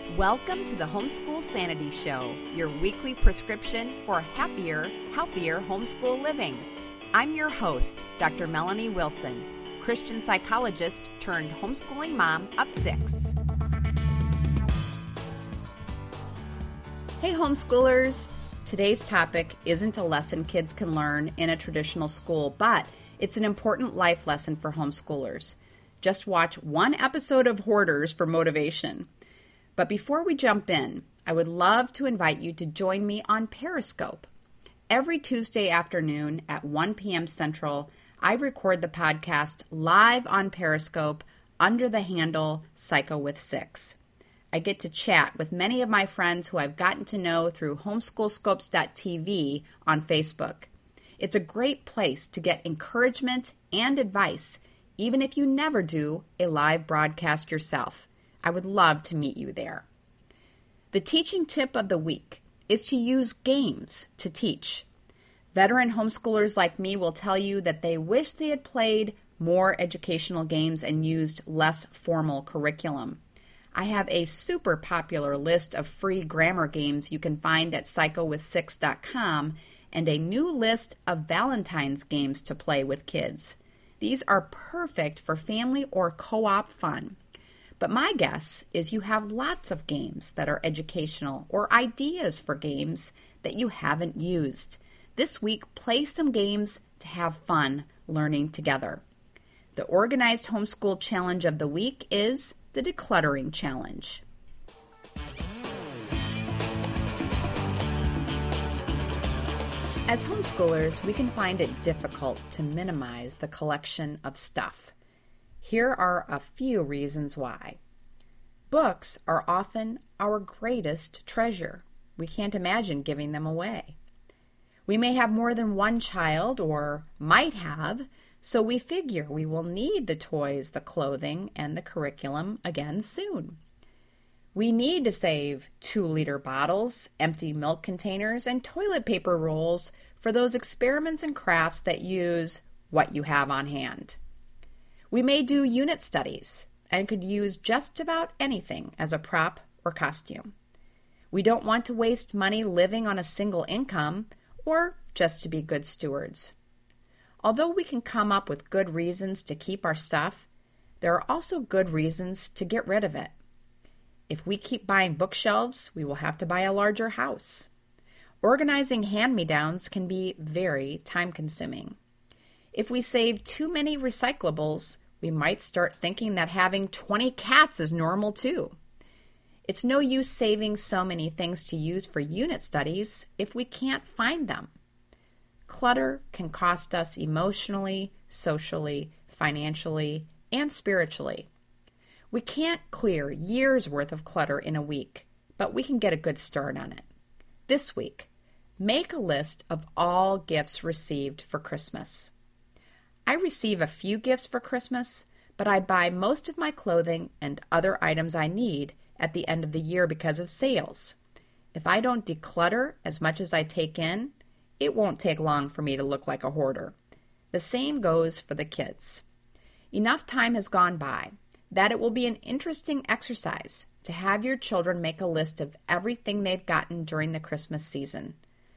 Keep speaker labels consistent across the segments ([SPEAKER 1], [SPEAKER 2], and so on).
[SPEAKER 1] Welcome to the Homeschool Sanity Show, your weekly prescription for happier, healthier homeschool living. I'm your host, Dr. Melanie Wilson, Christian psychologist turned homeschooling mom of 6. Hey homeschoolers! Today's topic isn't a lesson kids can learn in a traditional school, but it's an important life lesson for homeschoolers. Just watch one episode of Hoarders for motivation. But before we jump in, I would love to invite you to join me on Periscope. Every Tuesday afternoon at 1 p.m. Central, I record the podcast live on Periscope under the handle Psycho with 6. I get to chat with many of my friends who I've gotten to know through homeschoolscopes.tv on Facebook. It's a great place to get encouragement and advice, even if you never do a live broadcast yourself. I would love to meet you there. The teaching tip of the week is to use games to teach. Veteran homeschoolers like me will tell you that they wish they had played more educational games and used less formal curriculum. I have a super popular list of free grammar games you can find at psychowith6.com and a new list of Valentine's games to play with kids. These are perfect for family or co-op fun. But my guess is you have lots of games that are educational or ideas for games that you haven't used. This week, play some games to have fun learning together. The Organized Homeschool Challenge of the week is the Decluttering Challenge. As homeschoolers, we can find it difficult to minimize the collection of stuff. Here are a few reasons why. Books are often our greatest treasure. We can't imagine giving them away. We may have more than one child, or might have, so we figure we will need the toys, the clothing, and the curriculum again soon. We need to save 2-liter bottles, empty milk containers, and toilet paper rolls for those experiments and crafts that use what you have on hand. We may do unit studies and could use just about anything as a prop or costume. We don't want to waste money living on a single income or just to be good stewards. Although we can come up with good reasons to keep our stuff, there are also good reasons to get rid of it. If we keep buying bookshelves, we will have to buy a larger house. Organizing hand-me-downs can be very time-consuming. If we save too many recyclables, we might start thinking that having 20 cats is normal too. It's no use saving so many things to use for unit studies if we can't find them. Clutter can cost us emotionally, socially, financially, and spiritually. We can't clear years' worth of clutter in a week, but we can get a good start on it. This week, make a list of all gifts received for Christmas. I receive a few gifts for Christmas, but I buy most of my clothing and other items I need at the end of the year because of sales. If I don't declutter as much as I take in, it won't take long for me to look like a hoarder. The same goes for the kids. Enough time has gone by that it will be an interesting exercise to have your children make a list of everything they've gotten during the Christmas season.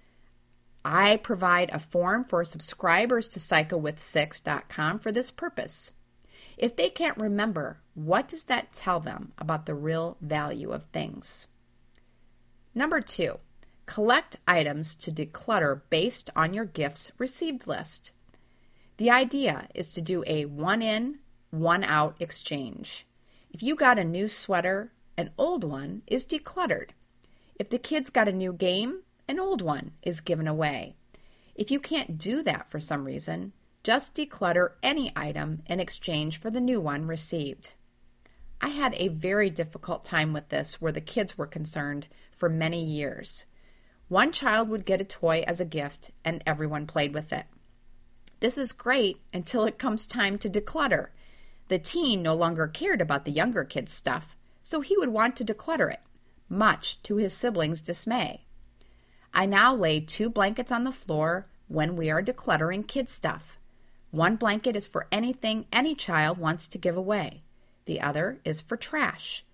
[SPEAKER 1] I provide a form for subscribers to psychowith6.com for this purpose. If they can't remember, what does that tell them about the real value of things? Number 2, collect items to declutter based on your gifts received list. The idea is to do a one-in, one-out exchange. If you got a new sweater, an old one is decluttered. If the kids got a new game, an old one is given away. If you can't do that for some reason, just declutter any item in exchange for the new one received. I had a very difficult time with this where the kids were concerned for many years. One child would get a toy as a gift and everyone played with it. This is great until it comes time to declutter. The teen no longer cared about the younger kid's stuff, so he would want to declutter it, much to his siblings' dismay. I now lay 2 blankets on the floor when we are decluttering kids' stuff. One blanket is for anything any child wants to give away. The other is for trash.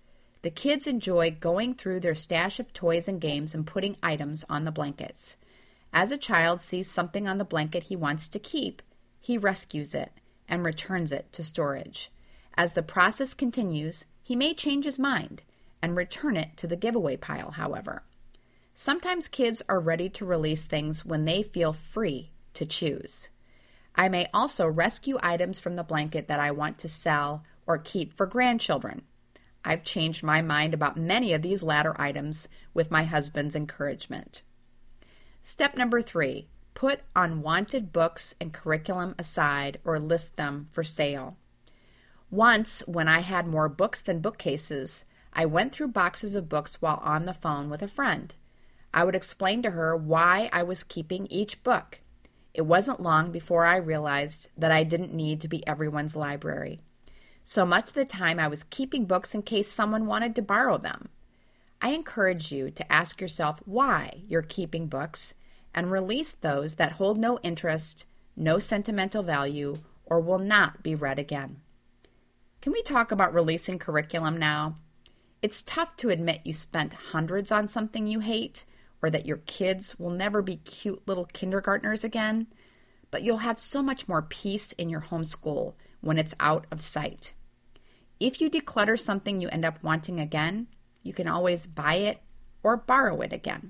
[SPEAKER 1] The kids enjoy going through their stash of toys and games and putting items on the blankets. As a child sees something on the blanket he wants to keep, he rescues it and returns it to storage. As the process continues, he may change his mind and return it to the giveaway pile, however. Sometimes kids are ready to release things when they feel free to choose. I may also rescue items from the blanket that I want to sell or keep for grandchildren. I've changed my mind about many of these latter items with my husband's encouragement. Step number 3, put unwanted books and curriculum aside or list them for sale. Once, when I had more books than bookcases, I went through boxes of books while on the phone with a friend. I would explain to her why I was keeping each book. It wasn't long before I realized that I didn't need to be everyone's library. So much of the time I was keeping books in case someone wanted to borrow them. I encourage you to ask yourself why you're keeping books and release those that hold no interest, no sentimental value, or will not be read again. Can we talk about releasing curriculum now? It's tough to admit you spent hundreds on something you hate, or that your kids will never be cute little kindergartners again, but you'll have so much more peace in your homeschool when it's out of sight. If you declutter something you end up wanting again, you can always buy it or borrow it again.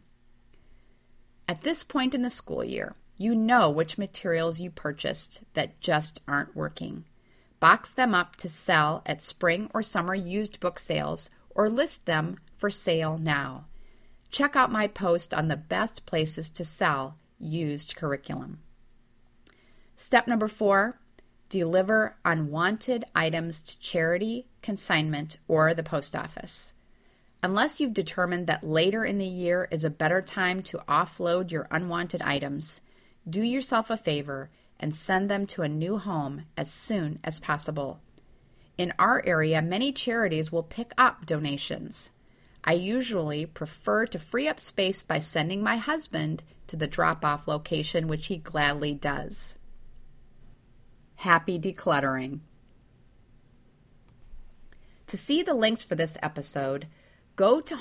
[SPEAKER 1] At this point in the school year, you know which materials you purchased that just aren't working. Box them up to sell at spring or summer used book sales or list them for sale now. Check out my post on the best places to sell used curriculum. Step number 4, deliver unwanted items to charity, consignment, or the post office. Unless you've determined that later in the year is a better time to offload your unwanted items, do yourself a favor and send them to a new home as soon as possible. In our area, many charities will pick up donations. I usually prefer to free up space by sending my husband to the drop-off location, which he gladly does. Happy decluttering. To see the links for this episode, go to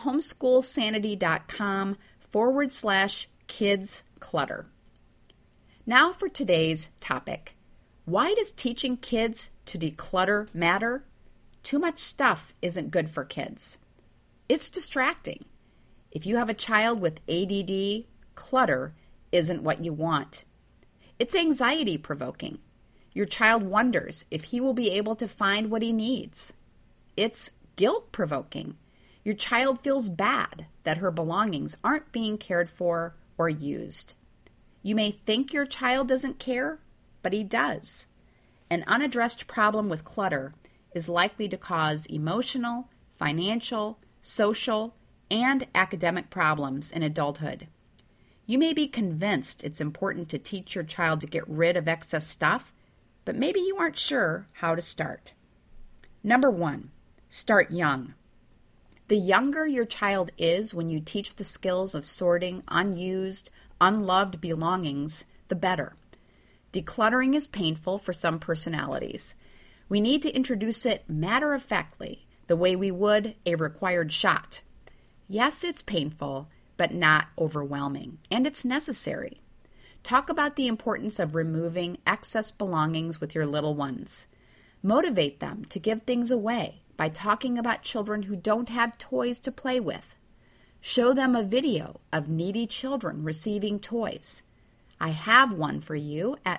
[SPEAKER 1] homeschoolsanity.com/kids clutter. Now for today's topic. Why does teaching kids to declutter matter? Too much stuff isn't good for kids. It's distracting. If you have a child with ADD, clutter isn't what you want. It's anxiety-provoking. Your child wonders if he will be able to find what he needs. It's guilt-provoking. Your child feels bad that her belongings aren't being cared for or used. You may think your child doesn't care, but he does. An unaddressed problem with clutter is likely to cause emotional, financial, social, and academic problems in adulthood. You may be convinced it's important to teach your child to get rid of excess stuff, but maybe you aren't sure how to start. Number 1, start young. The younger your child is when you teach the skills of sorting unused, unloved belongings, the better. Decluttering is painful for some personalities. We need to introduce it matter-of-factly, the way we would a required shot. Yes, it's painful, but not overwhelming, and it's necessary. Talk about the importance of removing excess belongings with your little ones. Motivate them to give things away by talking about children who don't have toys to play with. Show them a video of needy children receiving toys. I have one for you at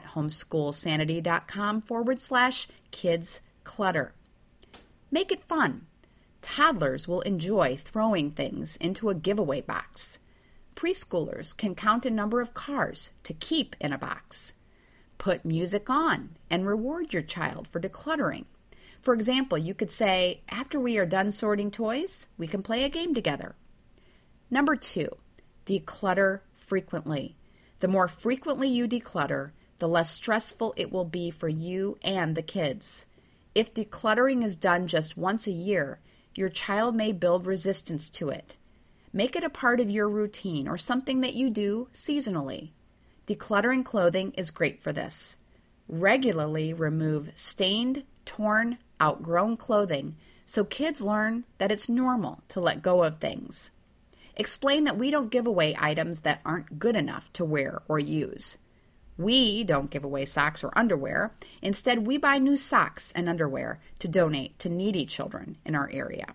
[SPEAKER 1] homeschoolsanity.com/kids clutter. Make it fun. Toddlers will enjoy throwing things into a giveaway box. Preschoolers can count a number of cars to keep in a box. Put music on and reward your child for decluttering. For example, you could say, after we are done sorting toys, we can play a game together. Number 2, declutter frequently. The more frequently you declutter, the less stressful it will be for you and the kids. If decluttering is done just once a year, your child may build resistance to it. Make it a part of your routine or something that you do seasonally. Decluttering clothing is great for this. Regularly remove stained, torn, outgrown clothing so kids learn that it's normal to let go of things. Explain that we don't give away items that aren't good enough to wear or use. We don't give away socks or underwear. Instead, we buy new socks and underwear to donate to needy children in our area.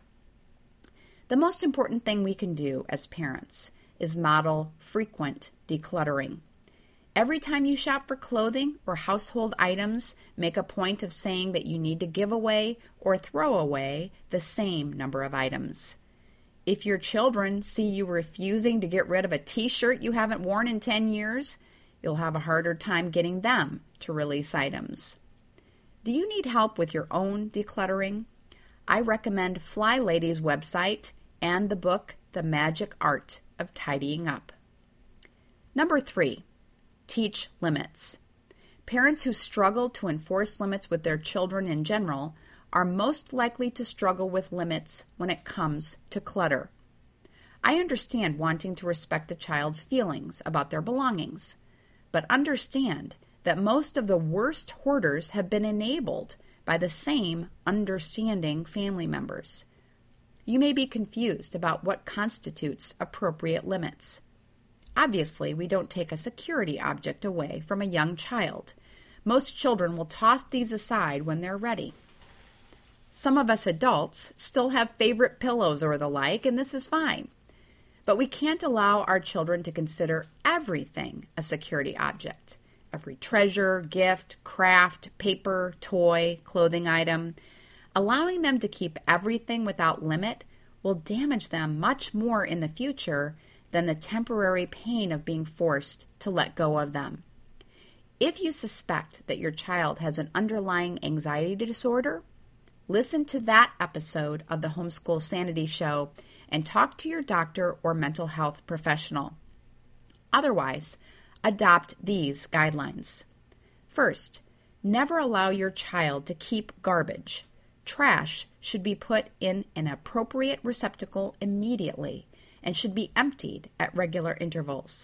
[SPEAKER 1] The most important thing we can do as parents is model frequent decluttering. Every time you shop for clothing or household items, make a point of saying that you need to give away or throw away the same number of items. If your children see you refusing to get rid of a t-shirt you haven't worn in 10 years, you'll have a harder time getting them to release items. Do you need help with your own decluttering? I recommend Fly Lady's website and the book, The Magic Art of Tidying Up. Number 3, teach limits. Parents who struggle to enforce limits with their children in general are most likely to struggle with limits when it comes to clutter. I understand wanting to respect a child's feelings about their belongings, but understand that most of the worst hoarders have been enabled by the same understanding family members. You may be confused about what constitutes appropriate limits. Obviously, we don't take a security object away from a young child. Most children will toss these aside when they're ready. Some of us adults still have favorite pillows or the like, and this is fine. But we can't allow our children to consider everything a security object. Every treasure, gift, craft, paper, toy, clothing item. Allowing them to keep everything without limit will damage them much more in the future than the temporary pain of being forced to let go of them. If you suspect that your child has an underlying anxiety disorder, listen to that episode of the Homeschool Sanity Show and talk to your doctor or mental health professional. Otherwise, adopt these guidelines. First, never allow your child to keep garbage. Trash should be put in an appropriate receptacle immediately and should be emptied at regular intervals.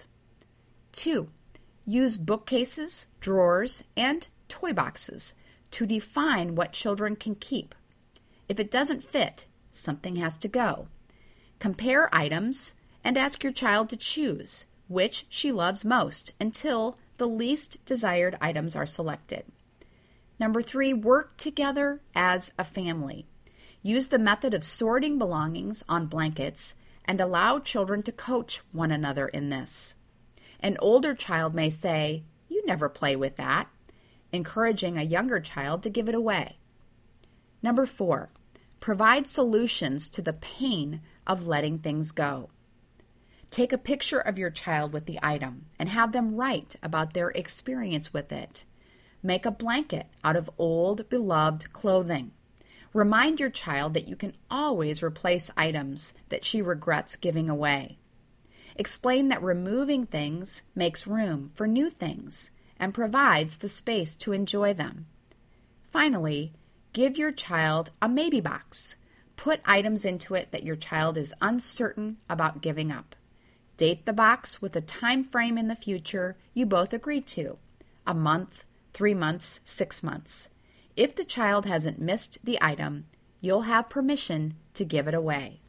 [SPEAKER 1] 2, use bookcases, drawers, and toy boxes to define what children can keep. If it doesn't fit, something has to go. Compare items and ask your child to choose which she loves most until the least desired items are selected. Number 3, work together as a family. Use the method of sorting belongings on blankets and allow children to coach one another in this. An older child may say, "You never play with that," encouraging a younger child to give it away. Number 4, provide solutions to the pain of letting things go. Take a picture of your child with the item and have them write about their experience with it. Make a blanket out of old, beloved clothing. Remind your child that you can always replace items that she regrets giving away. Explain that removing things makes room for new things and provides the space to enjoy them. Finally, give your child a maybe box. Put items into it that your child is uncertain about giving up. Date the box with a time frame in the future you both agree to, a month, 3 months, 6 months. If the child hasn't missed the item, you'll have permission to give it away.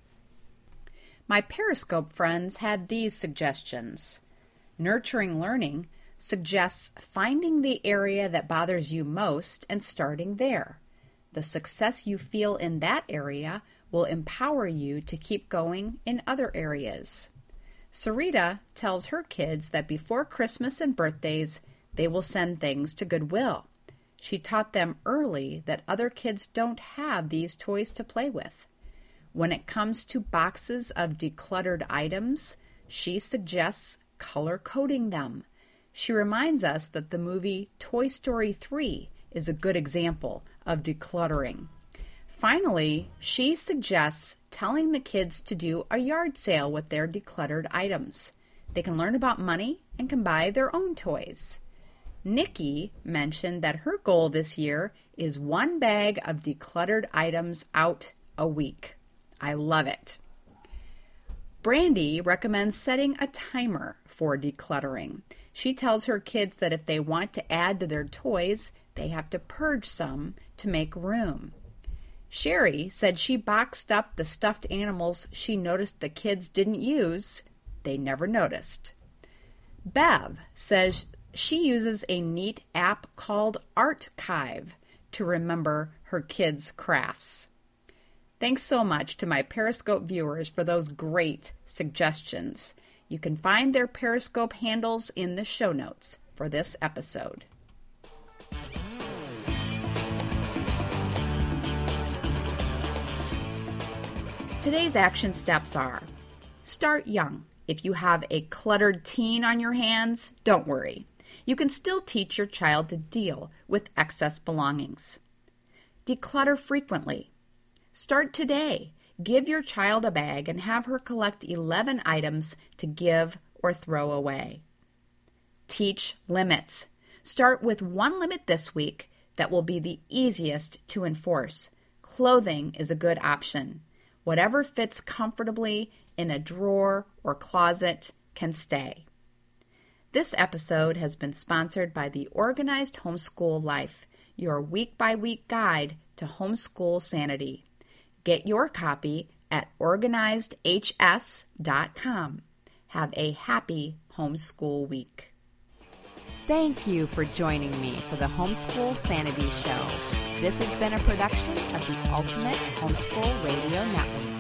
[SPEAKER 1] My Periscope friends had these suggestions. Nurturing Learning suggests finding the area that bothers you most and starting there. The success you feel in that area will empower you to keep going in other areas. Sarita tells her kids that before Christmas and birthdays, they will send things to Goodwill. She taught them early that other kids don't have these toys to play with. When it comes to boxes of decluttered items, she suggests color coding them. She reminds us that the movie Toy Story 3 is a good example of decluttering. Finally, she suggests telling the kids to do a yard sale with their decluttered items. They can learn about money and can buy their own toys. Nikki mentioned that her goal this year is 1 bag of decluttered items out a week. I love it. Brandy recommends setting a timer for decluttering. She tells her kids that if they want to add to their toys, they have to purge some to make room. Sherry said she boxed up the stuffed animals she noticed the kids didn't use. They never noticed. Bev says she uses a neat app called Artchive to remember her kids' crafts. Thanks so much to my Periscope viewers for those great suggestions. You can find their Periscope handles in the show notes for this episode. Today's action steps are: start young. If you have a cluttered teen on your hands, don't worry. You can still teach your child to deal with excess belongings. Declutter frequently. Start today. Give your child a bag and have her collect 11 items to give or throw away. Teach limits. Start with one limit this week that will be the easiest to enforce. Clothing is a good option. Whatever fits comfortably in a drawer or closet can stay. This episode has been sponsored by the Organized Homeschool Life, your week-by-week guide to homeschool sanity. Get your copy at organizedhs.com. Have a happy homeschool week. Thank you for joining me for the Homeschool Sanity Show. This has been a production of the Ultimate Homeschool Radio Network.